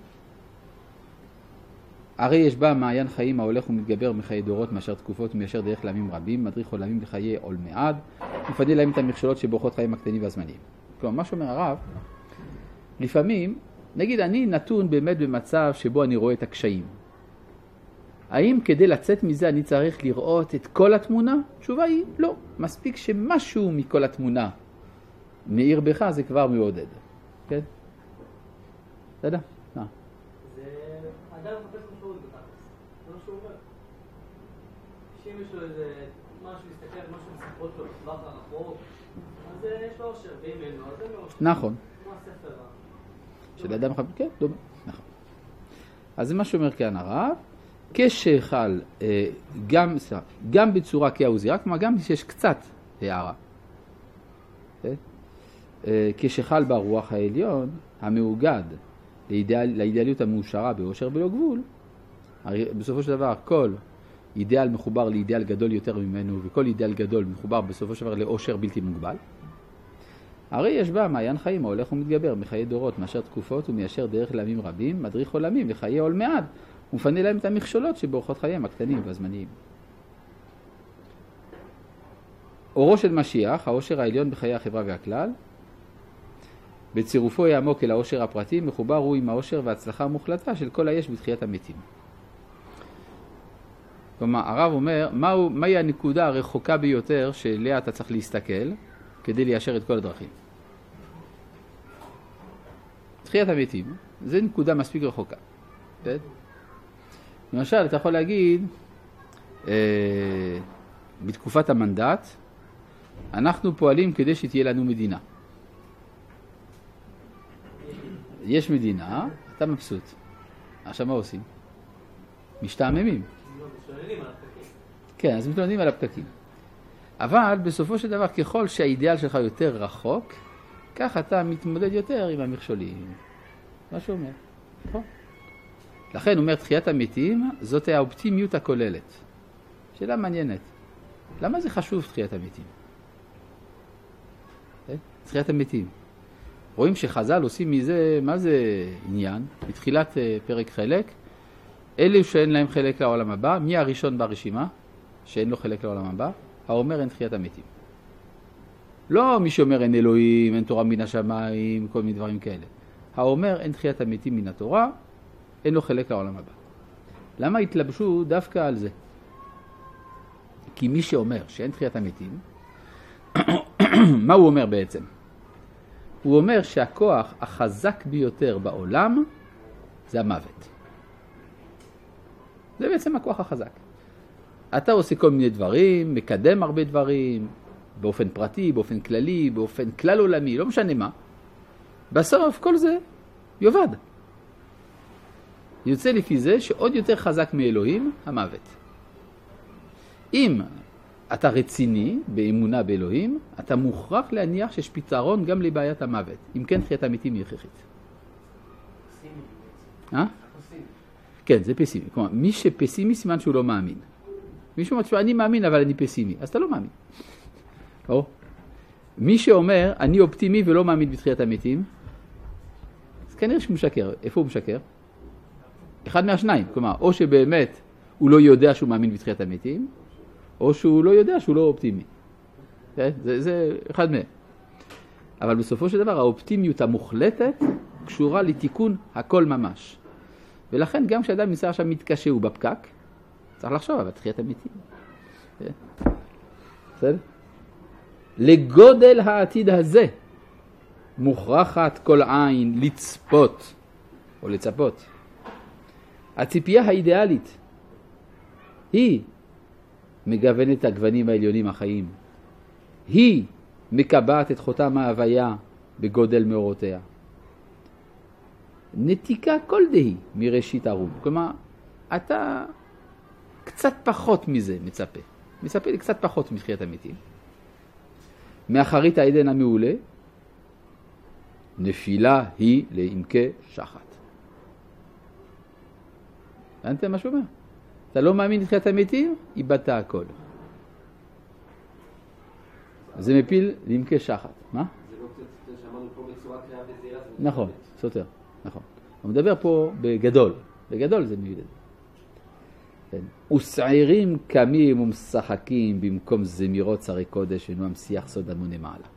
הרי יש בה מעיין חיים ההולך ומתגבר מחיי דורות מאשר תקופות ומיישר דרך לעמים רבים, מדריך עולמים לחיי עול מעד, מפנה להם את המכשולות שבורחות חיים הקטנים והזמניים. כלומר, מה שאומר הרב, לפעמים, נגיד אני נתון באמת במצב שבו אני רואה את הקשיים. האם כדי לצאת מזה אני צריך לראות את כל התמונה? תשובה היא לא. מספיק שמשהו מכל התמונה מאיר בך, זה כבר מעודד. כן? אתה יודע? מה? זה אדם מחפש משמעות בתכלס. זה מה שהוא אומר. שאם יש לו איזה משהו להסתכל, משהו מספרות לו בטווח הרחוק, אז יש לו אושר, ואם אין לו, אז אין לו אושר. נכון. כמו הספר. של אדם מחפש, כן, דומה. נכון. אז זה מה שאומר כאן הרב. כשחל גם, גם בצורה כהה וזהירה, כלומר גם שיש קצת הערה. כשחל ברוח העליון המאוגד לאידאל, לאידאליות המאושרה באושר בלא גבול, בסופו של דבר כל אידאל מחובר לאידאל גדול יותר ממנו, וכל אידאל גדול מחובר בסופו של דבר לאושר בלתי מוגבל. הרי יש בה מעיין חיים ההולך ומתגבר מחיי דורות מאשר תקופות ומיישר דרך לעמים רבים, מדריך עולמים לחיי עול מעד, ומפנה להם את המכשולות שבאורחות חייהם הקטנים והזמניים. אורו של משיח, האושר העליון בחיי החברה והכלל, בצירופו העמוק אל האושר הפרטי, מחובר הוא עם האושר וההצלחה המוחלטה של כל היש בתחיית המתים. כלומר, הרב אומר, מהו, מהי הנקודה הרחוקה ביותר שאליה אתה צריך להסתכל כדי ליישר את כל הדרכים? תחיית המתים, זה נקודה מספיק רחוקה. כן? למשל, אתה יכול להגיד, אה, בתקופת המנדט, אנחנו פועלים כדי שתהיה לנו מדינה. יש מדינה, אתה מבסוט. עכשיו מה עושים? משתעממים. כן, אז מתלוננים על הפתקים. אבל בסופו של דבר, ככל שהאידיאל שלך יותר רחוק, כך אתה מתמודד יותר עם המכשולים. מה שהוא אומר. נכון? לכן הוא אומר, תחיית המתים, זאת האופטימיות הכוללת. שאלה מעניינת. למה זה חשוב תחיית המתים? תחיית המתים. רואים שחז"ל עושים מזה, מה זה עניין? בתחילת פרק חלק, אלה שאין להם חלק לעולם הבא, מי הראשון ברשימה שאין לו חלק לעולם הבא? האומר אין תחיית המתים. לא מי שאומר אין אלוהים, אין תורה מן השמיים, כל מיני דברים כאלה. האומר אין תחיית המתים מן התורה, אין לו חלק לעולם הבא. למה התלבשו דווקא על זה? כי מי שאומר שאין תחיית המתים, מה הוא אומר בעצם? הוא אומר שהכוח החזק ביותר בעולם זה המוות. זה בעצם הכוח החזק. אתה עושה כל מיני דברים, מקדם הרבה דברים, באופן פרטי, באופן כללי, באופן כלל עולמי, לא משנה מה. בסוף כל זה יובד. יוצא לפי זה שעוד יותר חזק מאלוהים, המוות. אם אתה רציני באמונה באלוהים, אתה מוכרח להניח שיש פתרון גם לבעיית המוות. אם כן, תחיית המתים היא הכרחית. אה? כן, זה פסימי. כלומר, מי שפסימי סימן שהוא לא מאמין. מישהו אומר, אני מאמין אבל אני פסימי, אז אתה לא מאמין. או? מי שאומר, אני אופטימי ולא מאמין בתחיית המתים, אז כנראה שהוא משקר. איפה הוא משקר? אחד מהשניים. כלומר, או שבאמת הוא לא יודע שהוא מאמין בתחיית המתים, או שהוא לא יודע שהוא לא אופטימי. זה, זה אחד מהם. אבל בסופו של דבר, האופטימיות המוחלטת קשורה לתיקון הכל ממש. ולכן גם כשאדם נמצא עכשיו מתקשה הוא בפקק, צריך לחשוב, אבל תחיית המתים. בסדר? לגודל העתיד הזה מוכרחת כל עין לצפות או לצפות. הציפייה האידיאלית היא מגוונת את הגוונים העליונים החיים. היא מקבעת את חותם ההוויה בגודל מאורותיה. נתיקה כל דהי מראשית הרום. כלומר, אתה קצת פחות מזה מצפה. מצפה לי קצת פחות מתחיית המתים. מאחרית העדן המעולה, נפילה היא לעמקי שחת. הבנתם מה שאומר? אתה לא מאמין לתחיית המתים, איבדת הכל. זה מפיל לעמקי שחת. מה? זה לא קצת שאמרנו פה בצורה קריאה וזהירה. נכון, סותר, נכון. הוא מדבר פה בגדול. בגדול זה מיודד. ושעירים קמים ומשחקים במקום זמירות שרי קודש ונועם שיח סוד המונה מעלה. איך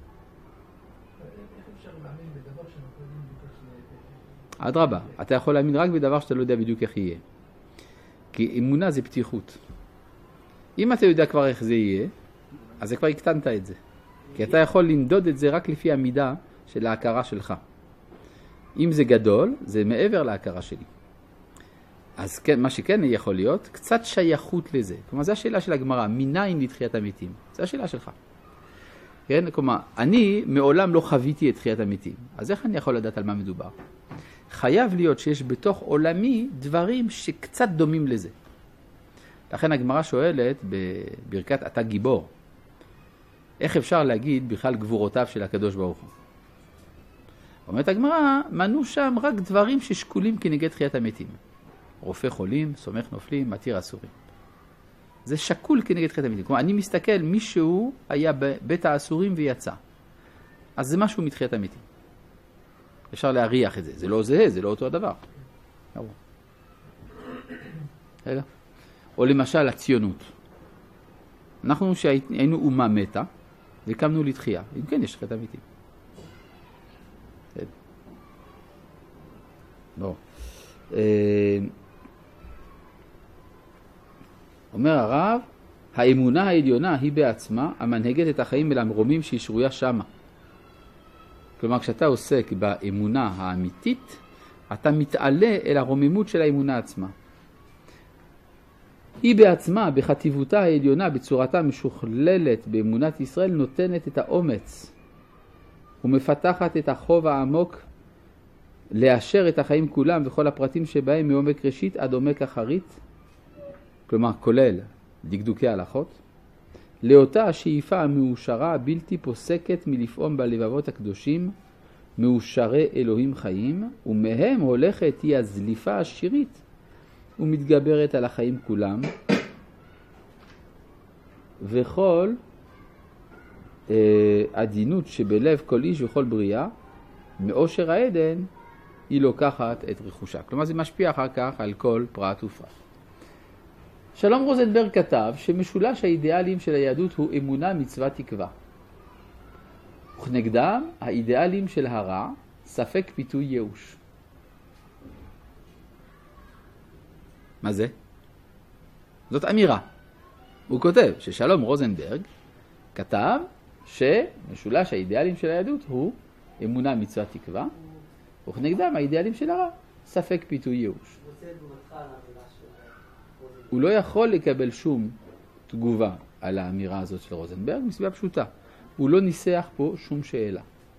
אפשר להאמין בדבר שאנחנו יודעים בדיוק? אדרבה, אתה יכול להאמין רק בדבר שאתה לא יודע בדיוק איך יהיה. כי אמונה זה פתיחות. אם אתה יודע כבר איך זה יהיה, אז זה כבר הקטנת את זה. כי אתה יכול למדוד את זה רק לפי המידה של ההכרה שלך. אם זה גדול, זה מעבר להכרה שלי. אז כן, מה שכן יכול להיות, קצת שייכות לזה. כלומר, זו השאלה של הגמרא, מניין לתחיית המתים? זו השאלה שלך. כן? כלומר, אני מעולם לא חוויתי את תחיית המתים. אז איך אני יכול לדעת על מה מדובר? חייב להיות שיש בתוך עולמי דברים שקצת דומים לזה. לכן הגמרא שואלת בברכת אתה גיבור, איך אפשר להגיד בכלל גבורותיו של הקדוש ברוך הוא? אומרת הגמרא, מנו שם רק דברים ששקולים כנגד תחיית המתים. רופא חולים, סומך נופלים, מתיר אסורים. זה שקול כנגד תחיית המתים. כלומר, אני מסתכל, מישהו היה בבית האסורים ויצא. אז זה משהו מתחיית המתים. אפשר להריח את זה. זה לא זהה, זה לא אותו הדבר. רגע. או למשל הציונות. אנחנו שהיינו אומה מתה, וקמנו לתחייה. אם כן, יש תחיית המתים. לא. אומר הרב, האמונה העליונה היא בעצמה המנהגת את החיים אל המרומים שהיא שרויה שמה. כלומר, כשאתה עוסק באמונה האמיתית, אתה מתעלה אל הרוממות של האמונה עצמה. היא בעצמה, בחטיבותה העליונה, בצורתה משוכללת באמונת ישראל, נותנת את האומץ ומפתחת את החוב העמוק לאשר את החיים כולם וכל הפרטים שבהם מעומק ראשית עד עומק אחרית, כלומר כולל דקדוקי הלכות, לאותה השאיפה המאושרה הבלתי פוסקת מלפעום בלבבות הקדושים, מאושרי אלוהים חיים, ומהם הולכת היא הזליפה השירית ומתגברת על החיים כולם, וכל אה, עדינות שבלב כל איש וכל בריאה, מאושר העדן, היא לוקחת את רכושה. כלומר, זה משפיע אחר כך על כל פרט ופרט. שלום רוזנברג כתב שמשולש האידיאלים של היהדות הוא אמונה, מצווה, תקווה. וכנגדם, האידיאלים של הרע, ספק, פיתוי, ייאוש. מה זה? זאת אמירה. הוא כותב ששלום רוזנברג כתב שמשולש האידיאלים של היהדות הוא אמונה, מצווה, תקווה, וכנגדם האידיאלים של הרע, ספק, פיתוי, ייאוש. הוא לא יכול לקבל שום תגובה על האמירה הזאת של רוזנברג, מסיבה פשוטה. הוא לא ניסח פה שום שאלה.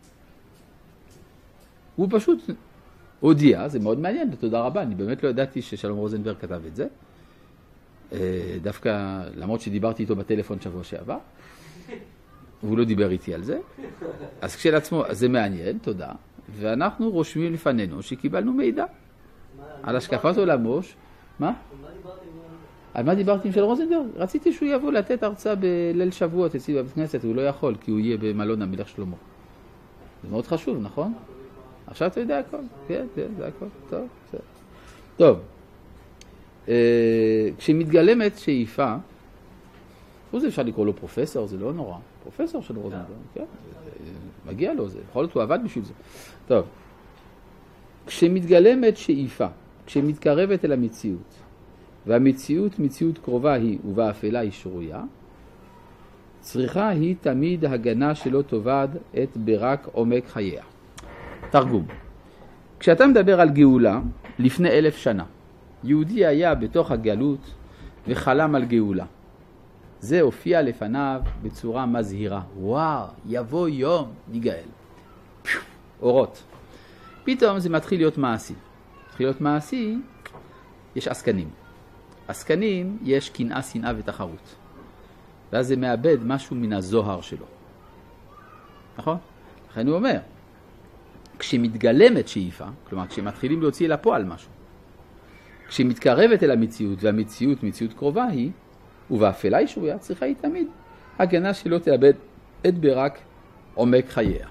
הוא פשוט הודיע, זה מאוד מעניין, תודה רבה, אני באמת לא ידעתי ששלום רוזנברג כתב את זה. דווקא, למרות שדיברתי איתו בטלפון שבוע שעבר, והוא לא דיבר איתי על זה. אז כשלעצמו, זה מעניין, תודה. ואנחנו רושמים לפנינו שקיבלנו מידע על השקפת עולמו. מה? על מה דיברתי עם של רוזנברג? רציתי שהוא יבוא לתת הרצאה בליל שבועות אצלי בבית כנסת, הוא לא יכול, כי הוא יהיה במלון המלך שלמה. זה מאוד חשוב, נכון? עכשיו אתה יודע הכל. כן, כן, זה הכל. טוב, בסדר. טוב. כשמתגלמת שאיפה, זה אפשר לקרוא לו פרופסור, זה לא נורא. פרופסור של רוזנברג, כן? מגיע לו זה, יכול להיות הוא עבד בשביל זה. טוב. כשמתגלמת שאיפה, כשמתקרבת אל המציאות, והמציאות מציאות קרובה היא ובאפלה היא שרויה, צריכה היא תמיד הגנה שלא תאבד את ברק עומק חייה. תרגום. כשאתה מדבר על גאולה, לפני אלף שנה, יהודי היה בתוך הגלות וחלם על גאולה. זה הופיע לפניו בצורה מזהירה. וואו, יבוא יום, ניגאל. אורות. פתאום זה מתחיל להיות מעשי. מתחיל להיות מעשי, יש עסקנים. עסקנים, יש קנאה, שנאה ותחרות. ואז זה מאבד משהו מן הזוהר שלו. נכון? לכן הוא אומר, כשמתגלמת שאיפה, כלומר כשמתחילים להוציא לפועל משהו, כשמתקרבת אל המציאות, והמציאות מציאות קרובה היא, ובאפלה היא שרויה, צריכה היא תמיד הגנה שלא תאבד את ברק עומק חייה.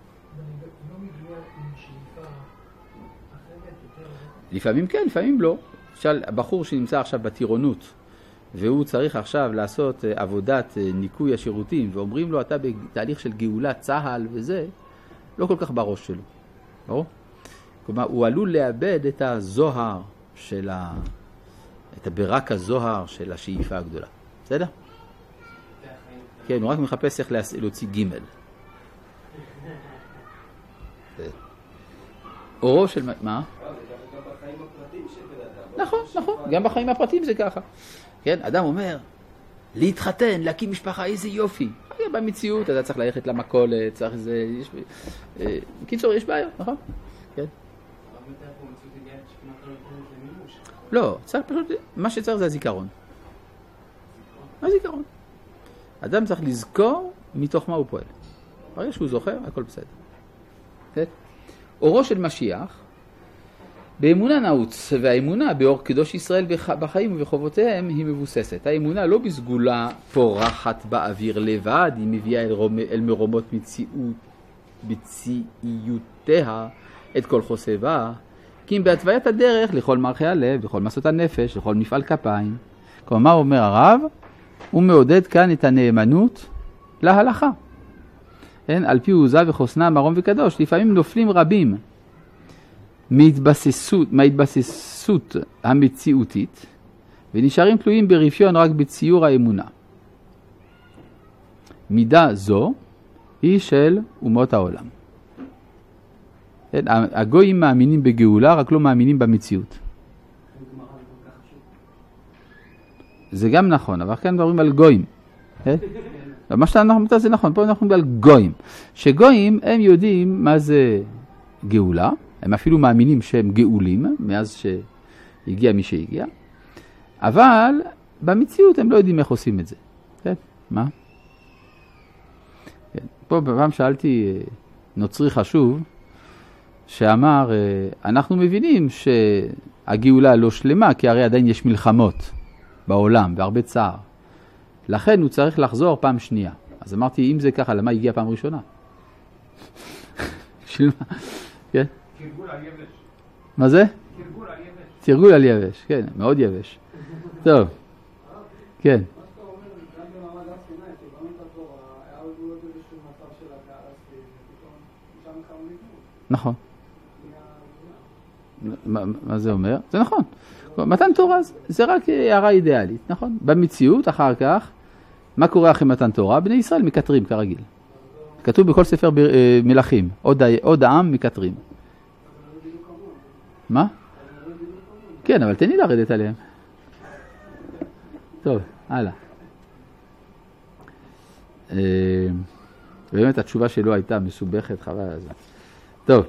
לפעמים כן, לפעמים לא. למשל, הבחור שנמצא עכשיו בטירונות, והוא צריך עכשיו לעשות עבודת ניקוי השירותים, ואומרים לו, אתה בתהליך של גאולה צהל וזה, לא כל כך בראש שלו. ברור? כלומר, הוא עלול לאבד את הזוהר של ה... את הברק הזוהר של השאיפה הגדולה. בסדר? כן, הוא רק מחפש איך להוציא גימל. אורו של... מה? נכון, נכון, גם בחיים הפרטיים זה ככה. כן, אדם אומר, להתחתן, להקים משפחה, איזה יופי. במציאות, אתה צריך ללכת למכולת, צריך איזה... יש... בקיצור, יש בעיות, נכון? כן. לא, צריך פשוט... מה שצריך זה הזיכרון. מה הזיכרון? אדם צריך לזכור מתוך מה הוא פועל. ברגע שהוא זוכר, הכל בסדר. כן? אורו של משיח, באמונה נעוץ, והאמונה באור קדוש ישראל בחיים ובחובותיהם היא מבוססת. האמונה לא בסגולה פורחת באוויר לבד, היא מביאה אל, רומ... אל מרומות מציאות, בציאיותיה את כל חוסבה, כי אם בהתוויית הדרך לכל מרחי הלב, לכל מסות הנפש, לכל מפעל כפיים. כלומר, מה אומר הרב? הוא מעודד כאן את הנאמנות להלכה. אין, על פי עוזה וחוסנה, מרום וקדוש, לפעמים נופלים רבים מהתבססות, מההתבססות המציאותית, ונשארים תלויים ברפיון רק בציור האמונה. מידה זו היא של אומות העולם. הגויים מאמינים בגאולה, רק לא מאמינים במציאות. זה גם נכון, אבל כאן מדברים על גויים. מה שאנחנו אומרים זה נכון, פה אנחנו מדברים על גויים. שגויים הם יודעים מה זה גאולה, הם אפילו מאמינים שהם גאולים, מאז שהגיע מי שהגיע, אבל במציאות הם לא יודעים איך עושים את זה. כן? מה? כן. פה פעם שאלתי נוצרי חשוב, שאמר, אנחנו מבינים שהגאולה לא שלמה, כי הרי עדיין יש מלחמות בעולם, והרבה צער. לכן הוא צריך לחזור פעם שנייה. אז אמרתי, אם זה ככה, למה הגיע פעם ראשונה? בשביל מה? כן? תרגול על יבש. מה זה? תרגול על יבש. תרגול על יבש, כן, מאוד יבש. טוב, כן. מה שאתה אומר, גם במעמד הר סיני, שבאמת התורה, היה עוד לא איזשהו מצב של הגעה לסביב, ופתאום משם קם ליכוד. נכון. מה זה אומר? זה נכון. מתן תורה זה רק הערה אידיאלית, נכון? במציאות, אחר כך, מה קורה אחרי מתן תורה? בני ישראל מקטרים כרגיל. כתוב בכל ספר מלכים, עוד העם מקטרים. מה? כן, אבל תן לי לרדת עליהם. טוב, הלאה. באמת התשובה שלו הייתה מסובכת, חבל על זה. טוב.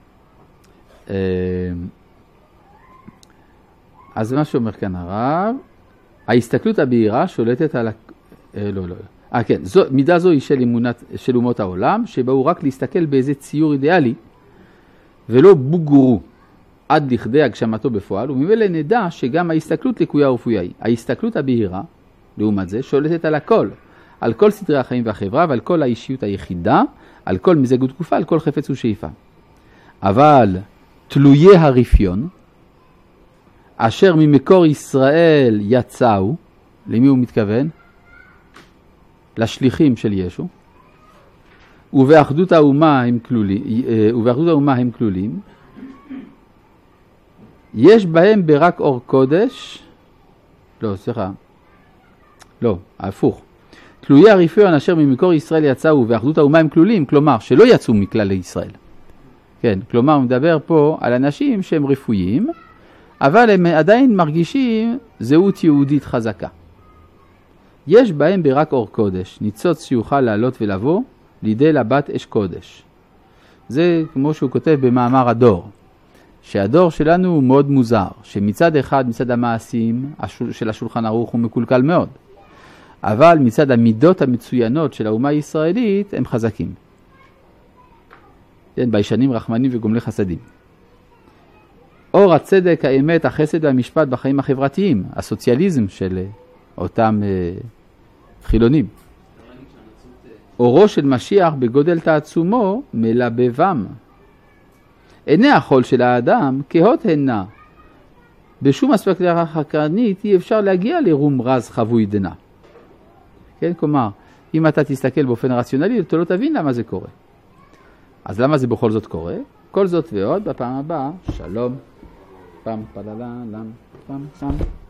אז זה מה שאומר כאן הרב, ההסתכלות הבהירה שולטת על... לא, לא. אה, כן, זו, מידה זו היא של, אמונת, של אומות העולם, שבאו רק להסתכל באיזה ציור אידיאלי, ולא בוגרו עד לכדי הגשמתו בפועל, וממילא נדע שגם ההסתכלות לקויה ורפויה היא. ההסתכלות הבהירה, לעומת זה, שולטת על הכל, על כל סדרי החיים והחברה, ועל כל האישיות היחידה, על כל מזג ותקופה, על כל חפץ ושאיפה. אבל תלויי הרפיון, אשר ממקור ישראל יצאו, למי הוא מתכוון? לשליחים של ישו, ובאחדות האומה הם כלולים, ובאחדות האומה הם כלולים, יש בהם ברק אור קודש, לא, סליחה, לא, הפוך, תלויי הריפיון אשר ממקור ישראל יצאו ובאחדות האומה הם כלולים, כלומר שלא יצאו מכלל ישראל. כן, כלומר הוא מדבר פה על אנשים שהם רפואיים, אבל הם עדיין מרגישים זהות יהודית חזקה. יש בהם ברק אור קודש, ניצוץ שיוכל לעלות ולבוא, לידי לבת אש קודש. זה כמו שהוא כותב במאמר הדור, שהדור שלנו הוא מאוד מוזר, שמצד אחד, מצד המעשים של השולחן ערוך הוא מקולקל מאוד, אבל מצד המידות המצוינות של האומה הישראלית הם חזקים. כן, ביישנים רחמנים וגומלי חסדים. אור הצדק, האמת, החסד והמשפט בחיים החברתיים, הסוציאליזם של אותם אה, חילונים. אורו של משיח בגודל תעצומו מלבבם. עיני החול של האדם כהות הנה. בשום אספקט חקרנית אי אפשר להגיע לרום רז חבוי דנה. כן, כלומר, אם אתה תסתכל באופן רציונלי, אתה לא תבין למה זה קורה. אז למה זה בכל זאת קורה? כל זאת ועוד בפעם הבאה. שלום. פעם פללה, לם, פעם, פעם.